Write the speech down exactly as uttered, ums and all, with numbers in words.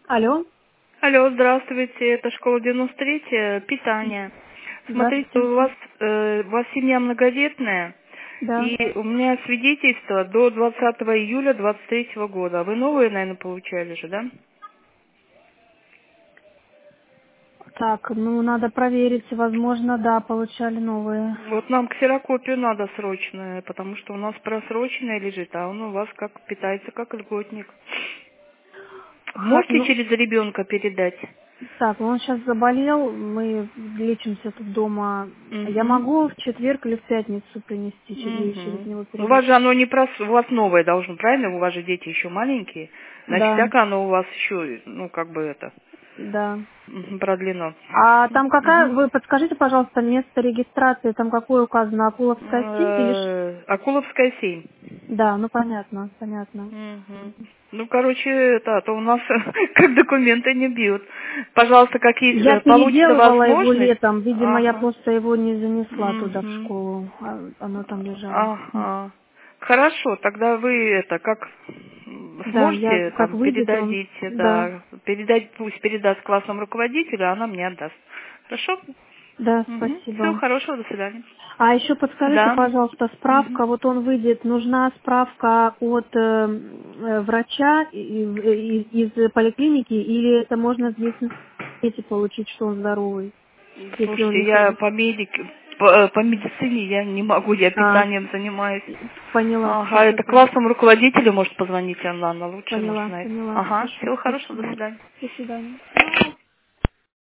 Алло. Алло, здравствуйте, это школа девяносто три, питание. Смотрите, Здравствуйте. у вас, э, у вас семья многодетная, Да. и у меня свидетельство до двадцатого июля двадцать третьего года. Вы новые, наверное, получали же, да? Так, ну надо проверить, возможно, да, получали новые. Вот нам ксерокопию надо срочную, потому что у нас просроченная лежит, а он у вас как питается как льготник. Ха- Можете ну, через ребенка передать? так, он сейчас заболел, мы лечимся тут дома. Я Угу. могу в четверг или в пятницу принести, че- ей через Угу. него У вас передать. же оно не прос... у вас новое должно, правильно? У вас же дети еще маленькие. Значит, Да, всяко оно у вас еще, ну, как бы это, да. мгм, продлено. А там какая, Угу. вы подскажите, пожалуйста, место регистрации, там какое указано, Акуловская семь или... ш- Э, Акуловская семь. Да, ну понятно, понятно. Мгм. Ну, короче, это, а то у нас как документы не бьют. Пожалуйста, какие Я э, получится переделывала его возможность. летом. Видимо, я Ага. просто его не занесла туда в Мгм. школу. А оно там лежало. Ага. Хорошо, тогда вы это как м, Да, я сможете как там выйдет он. передадите, Да, да, передать, пусть передаст классному руководителю, а она мне отдаст. Хорошо? да, Угу. Всего спасибо. хорошего, до свидания. А еще подскажите, Да. пожалуйста, Мгм. справка, вот он выйдет, нужна справка от э, э, врача и- и- из поликлиники, или это можно здесь на сайте получить, что он здоровый, если он Слушайте, не я ходит? по медик, по, по медицине я не могу, я А, питанием занимаюсь. поняла, все Ага, это тогда. классному руководителю может позвонить, она, она лучше, может, Поняла, знает. поняла. Ага, Хорошо, всего хорошего, до спасибо. свидания. До свидания.